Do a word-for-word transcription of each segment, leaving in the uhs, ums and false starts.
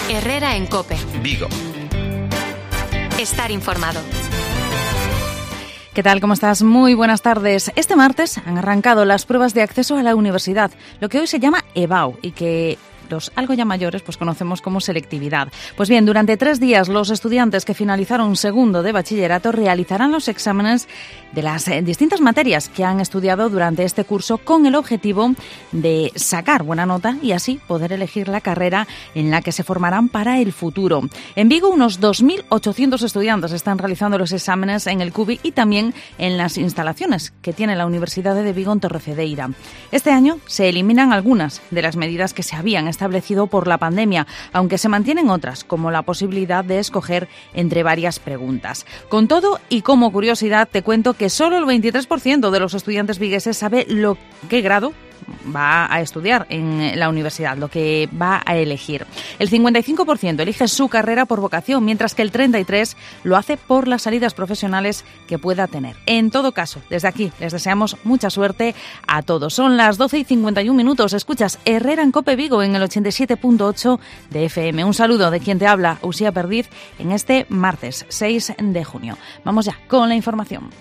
Herrera en COPE. Vigo. Estar informado. ¿Qué tal? ¿Cómo estás? Muy buenas tardes. Este martes han arrancado las pruebas de acceso a la universidad, lo que hoy se llama EBAU y que los algo ya mayores pues conocemos como selectividad. Pues bien, durante tres días los estudiantes que finalizaron segundo de bachillerato realizarán los exámenes de las eh, distintas materias que han estudiado durante este curso con el objetivo de sacar buena nota y así poder elegir la carrera en la que se formarán para el futuro. En Vigo unos dos mil ochocientos estudiantes están realizando los exámenes en el CUBI y también en las instalaciones que tiene la Universidad de Vigo en Torrecedeira. Este año se eliminan algunas de las medidas que se habían establecido por la pandemia, aunque se mantienen otras, como la posibilidad de escoger entre varias preguntas. Con todo, y como curiosidad, te cuento que solo el veintitrés por ciento de los estudiantes vigueses sabe lo qué grado va a estudiar en la universidad, lo que va a elegir. El cincuenta y cinco por ciento elige su carrera por vocación, mientras que el treinta y tres por ciento lo hace por las salidas profesionales que pueda tener. En todo caso, desde aquí les deseamos mucha suerte a todos. Son las doce y cincuenta y un minutos. Escuchas Herrera en COPE Vigo en el ochenta y siete punto ocho de F M. Un saludo de quien te habla, Usía Perdiz, en este martes seis de junio. Vamos ya con la información.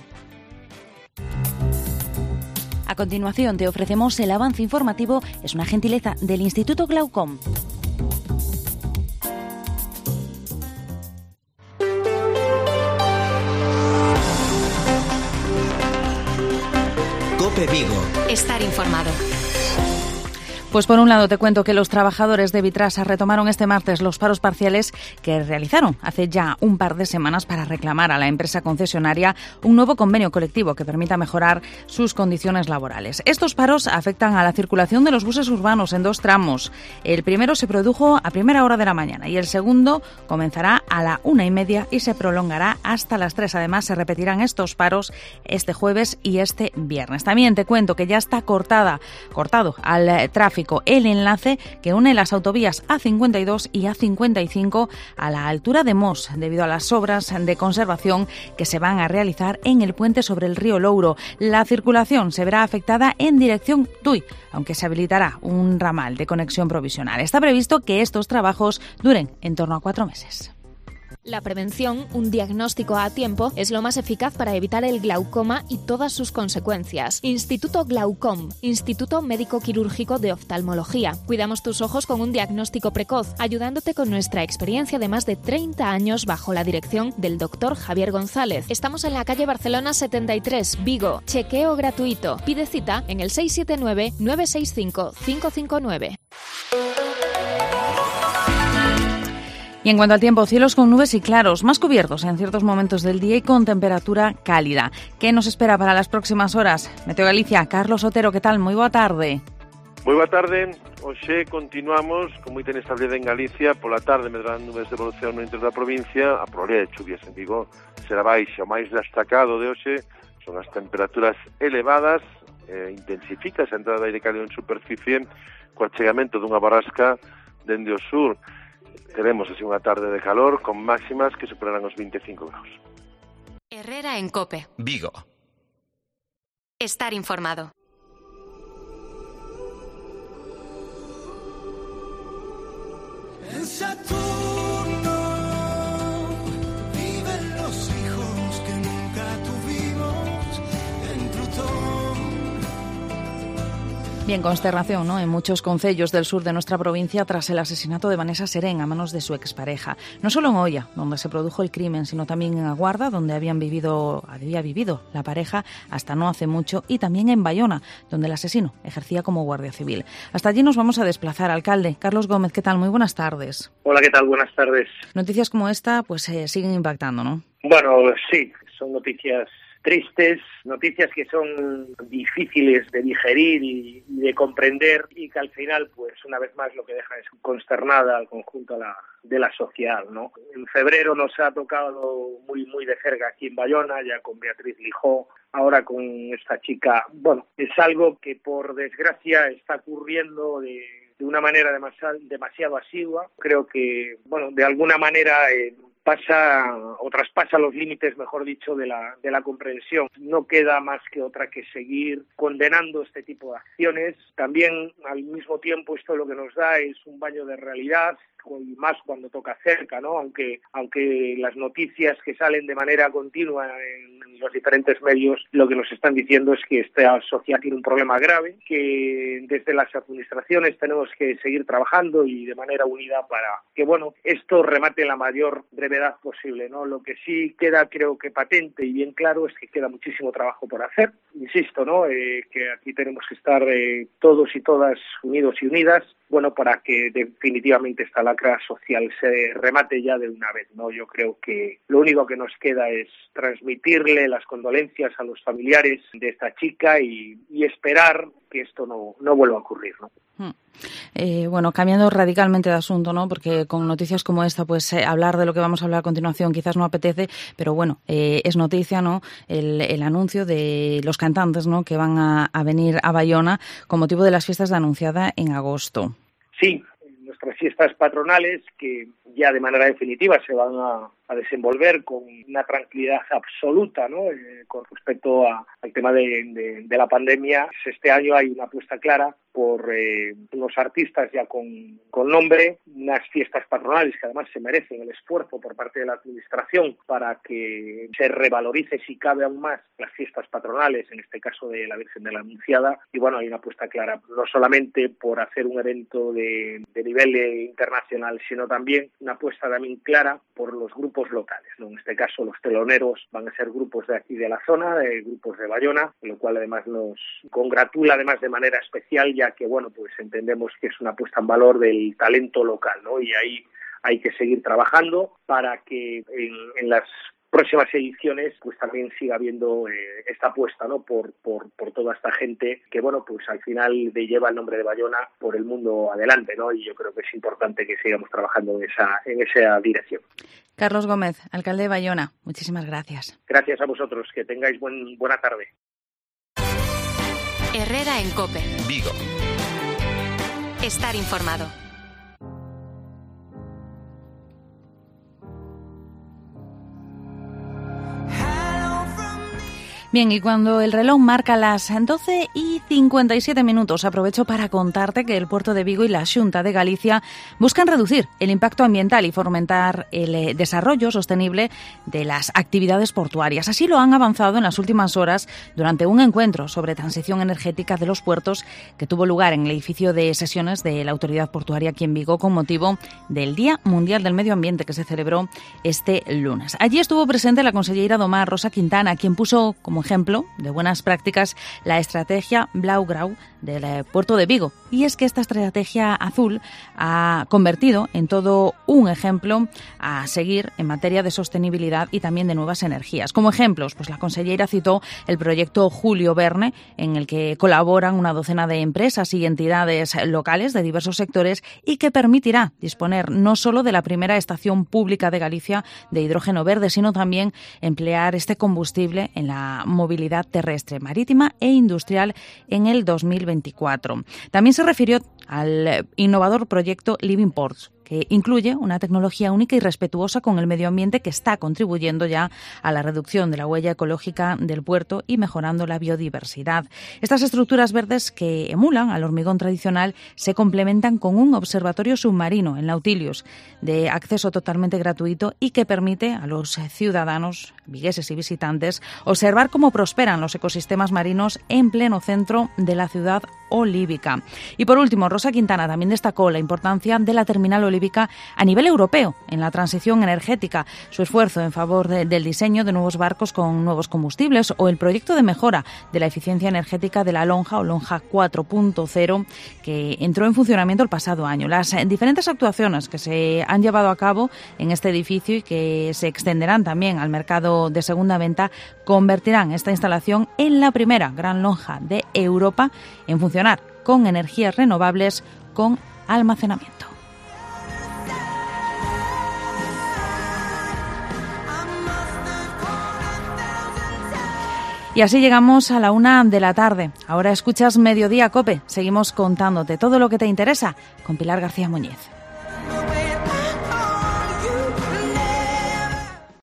A continuación te ofrecemos el avance informativo, es una gentileza del Instituto Glaucom. COPE Vigo. Estar informado. Pues por un lado te cuento que los trabajadores de Vitrasa retomaron este martes los paros parciales que realizaron hace ya un par de semanas para reclamar a la empresa concesionaria un nuevo convenio colectivo que permita mejorar sus condiciones laborales. Estos paros afectan a la circulación de los buses urbanos en dos tramos. El primero se produjo a primera hora de la mañana y el segundo comenzará a la una y media y se prolongará hasta las tres. Además, se repetirán estos paros este jueves y este viernes. También te cuento que ya está cortada, cortado al tráfico el enlace que une las autovías A cincuenta y dos y A cincuenta y cinco a la altura de Mos, debido a las obras de conservación que se van a realizar en el puente sobre el río Louro. La circulación se verá afectada en dirección Tui, aunque se habilitará un ramal de conexión provisional. Está previsto que estos trabajos duren en torno a cuatro meses. La prevención, un diagnóstico a tiempo, es lo más eficaz para evitar el glaucoma y todas sus consecuencias. Instituto Glaucom, Instituto Médico Quirúrgico de Oftalmología. Cuidamos tus ojos con un diagnóstico precoz, ayudándote con nuestra experiencia de más de treinta años bajo la dirección del doctor Javier González. Estamos en la calle Barcelona setenta y tres, Vigo. Chequeo gratuito. Pide cita en el seis siete nueve, nueve seis cinco, cinco cinco nueve. Y en cuanto al tiempo, cielos con nubes y claros, más cubiertos en ciertos momentos del día y con temperatura cálida. ¿Qué nos espera para las próximas horas? Meteo Galicia, Carlos Otero, ¿qué tal? Moi boa tarde. Moi boa tarde. Hoxe continuamos con moita inestabilidade en Galicia. Pola tarde medrarán nubes de evolución no interior da provincia. A probabilidade de chuvias en Vigo será baixa. O máis destacado de hoxe son as temperaturas elevadas. Eh, intensifica a entrada de aire cálido en superficie co achegamento dunha borrasca dende o sur. Teremos así unha tarde de calor con máximas que superarán os veinticinco graus. Herrera en COPE. Vigo. Estar informado. En Saturno viven los hijos que nunca tuvimos en Plutón. Bien, consternación, ¿no?, en muchos concellos del sur de nuestra provincia tras el asesinato de Vanessa Serén a manos de su expareja. No solo en Oia, donde se produjo el crimen, sino también en Aguarda, donde habían vivido, había vivido la pareja hasta no hace mucho, y también en Bayona, donde el asesino ejercía como guardia civil. Hasta allí nos vamos a desplazar. Alcalde Carlos Gómez, ¿qué tal? Muy buenas tardes. Hola, ¿qué tal? Buenas tardes. Noticias como esta pues eh, siguen impactando, ¿no? Bueno, sí, son noticias tristes, noticias que son difíciles de digerir y, y de comprender y que al final, pues una vez más lo que deja es consternada al conjunto de la, de la sociedad, ¿no? En febrero nos ha tocado muy muy de cerca aquí en Bayona, ya con Beatriz Lijó, ahora con esta chica. Bueno, es algo que por desgracia está ocurriendo de, de una manera demasiado, demasiado asidua. Creo que, bueno, de alguna manera Eh, pasa o traspasa los límites, mejor dicho, de la de la comprensión. No queda más que otra que seguir condenando este tipo de acciones. También, al mismo tiempo, esto lo que nos da es un baño de realidad y más cuando toca cerca, ¿no? Aunque, aunque las noticias que salen de manera continua en los diferentes medios lo que nos están diciendo es que esta sociedad tiene un problema grave, que desde las administraciones tenemos que seguir trabajando y de manera unida para que, bueno, esto remate en la mayor brevedad posible, ¿no? Lo que sí queda, creo que patente y bien claro, es que queda muchísimo trabajo por hacer. Insisto, ¿no? Eh, que aquí tenemos que estar eh, todos y todas unidos y unidas, bueno, para que definitivamente esta lacra social se remate ya de una vez, ¿no? Yo creo que lo único que nos queda es transmitirle las condolencias a los familiares de esta chica y, y esperar que esto no, no vuelva a ocurrir, ¿no? Hmm. Eh, bueno, cambiando radicalmente de asunto, ¿no? Porque con noticias como esta, pues eh, hablar de lo que vamos a hablar a continuación quizás no apetece, pero bueno, eh, es noticia, ¿no? El, el anuncio de los cantantes, ¿no? Que van a, a venir a Bayona con motivo de las fiestas de Anunciada en agosto. Sí, nuestras fiestas patronales que ya de manera definitiva se van a, a desenvolver con una tranquilidad absoluta, ¿no? Eh, con respecto a, al tema de, de, de la pandemia. Este año hay una apuesta clara por eh, unos artistas ya con, con nombre, unas fiestas patronales que además se merecen el esfuerzo por parte de la administración para que se revalorice si cabe aún más las fiestas patronales, en este caso de la Virgen de la Anunciada. Y bueno, hay una apuesta clara, no solamente por hacer un evento de, de nivel internacional, sino también una apuesta también clara por los grupos locales, ¿no? En este caso los teloneros van a ser grupos de aquí de la zona, de grupos de Bayona, lo cual además nos congratula además de manera especial, ya que bueno, pues entendemos que es una puesta en valor del talento local, ¿no? Y ahí hay que seguir trabajando para que en, en las próximas ediciones pues también siga habiendo eh, esta apuesta, ¿no? Por, por, por toda esta gente que bueno, pues al final de lleva el nombre de Bayona por el mundo adelante, ¿no? Y yo creo que es importante que sigamos trabajando en esa, en esa dirección. Carlos Gómez, alcalde de Bayona, muchísimas gracias. Gracias a vosotros, que tengáis buen, buena tarde. Herrera en COPE. Vigo. Estar informado. Bien, y cuando el reloj marca las doce y cincuenta y siete minutos, aprovecho para contarte que el Puerto de Vigo y la Xunta de Galicia buscan reducir el impacto ambiental y fomentar el desarrollo sostenible de las actividades portuarias. Así lo han avanzado en las últimas horas durante un encuentro sobre transición energética de los puertos que tuvo lugar en el edificio de sesiones de la Autoridad Portuaria aquí en Vigo con motivo del Día Mundial del Medio Ambiente que se celebró este lunes. Allí estuvo presente la conselleira do Mar, Rosa Quintana, quien puso como ejemplo de buenas prácticas la estrategia Blau-Grau del Puerto de Vigo. Y es que esta estrategia azul ha convertido en todo un ejemplo a seguir en materia de sostenibilidad y también de nuevas energías. Como ejemplos, pues la consellera citó el proyecto Julio Verne, en el que colaboran una docena de empresas y entidades locales de diversos sectores y que permitirá disponer no solo de la primera estación pública de Galicia de hidrógeno verde, sino también emplear este combustible en la movilidad terrestre, marítima e industrial en el dos mil veinticuatro. También se refirió al innovador proyecto Living Ports, que incluye una tecnología única y respetuosa con el medio ambiente que está contribuyendo ya a la reducción de la huella ecológica del puerto y mejorando la biodiversidad. Estas estructuras verdes que emulan al hormigón tradicional se complementan con un observatorio submarino, el Nautilus, de acceso totalmente gratuito y que permite a los ciudadanos, vigueses y visitantes, observar cómo prosperan los ecosistemas marinos en pleno centro de la ciudad olívica. Y por último, Rosa Quintana también destacó la importancia de la terminal olívica a nivel europeo en la transición energética, su esfuerzo en favor de, del diseño de nuevos barcos con nuevos combustibles o el proyecto de mejora de la eficiencia energética de la lonja o lonja cuatro punto cero que entró en funcionamiento el pasado año. Las diferentes actuaciones que se han llevado a cabo en este edificio y que se extenderán también al mercado de segunda venta convertirán esta instalación en la primera gran lonja de Europa en funcionar con energías renovables con almacenamiento. Y así llegamos a la una de la tarde. Ahora escuchas Mediodía COPE. Seguimos contándote todo lo que te interesa con Pilar García Muñiz.